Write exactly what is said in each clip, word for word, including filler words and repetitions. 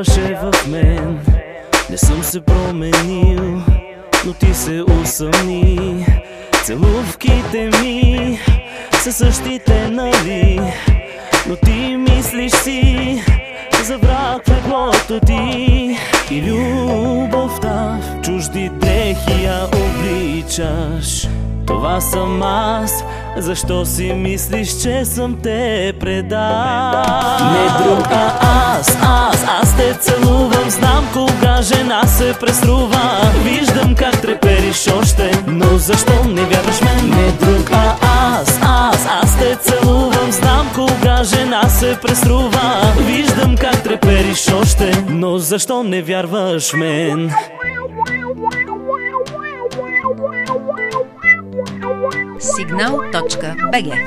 вярваше в мен. Не съм се променил, но ти се усъмни. Целувките ми са същите, нали? Но ти мислиш си за враг в леглото ти. И любовта в чужди дрехи я обличаш. Това съм аз, защо си мислиш, че съм те предал? Не друг, а аз, аз, аз те целувам. Знам кога жена се преструва. Виждам как трепериш още, но защо не вярваш мен? Не друг, а аз, аз, аз те целувам. Знам кога жена се преструва. Виждам как трепериш още, но защо не вярваш мен? Сигнал точка би джи.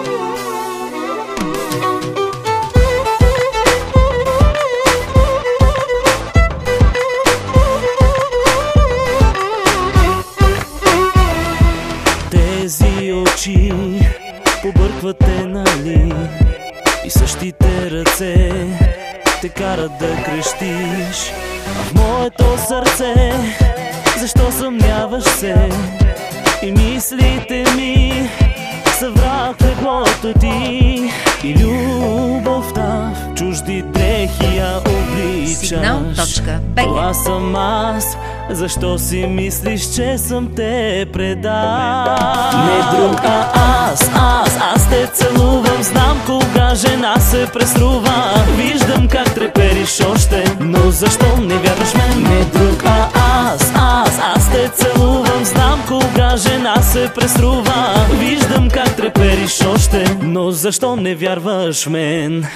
Тези очи побъркват те, нали? И същите ръце те карат да крещиш. А в моето сърце защо съмняваш се? И мислите ми са враг в леглото ти. И любовта в чужди дрехи я обличаш. Сигнал точка би джи. Това съм аз, защо си мислиш, че съм те предал? Не друг, а аз, аз, аз те целувам. Знам кога жена се преструва. Виждам как трепериш още, но защо не вярваш мен? Не друг, а аз, аз, аз те целувам. Знам кога жена се преструва. Виждам как трепериш още, но защо не вярваш мен?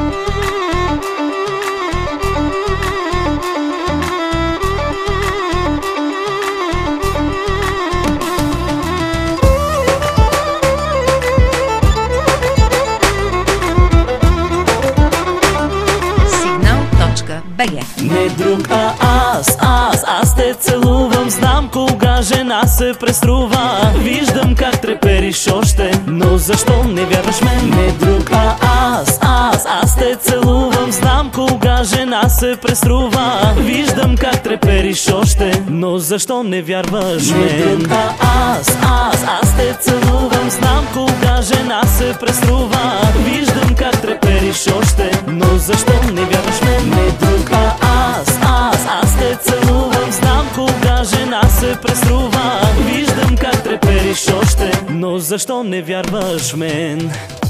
Не друг, а аз, аз, аз те целувам. Знам кога жена се преструва. Виждам как трепериш още, но защо не вярваш мен? Не друг, а аз, аз, аз те целувам. Знам кога жена се преструва. Виждам как трепериш още, но защо не вярваш мен? Не друг, а аз, аз, аз те целувам. Знам кога жена се преструва. Виждам как трепериш още, но защо не вярваш мен? Не друг, а аз, аз, аз те целувам. Знам кога жена се преструва. Виждам как трепериш още, но защо не вярваш мен?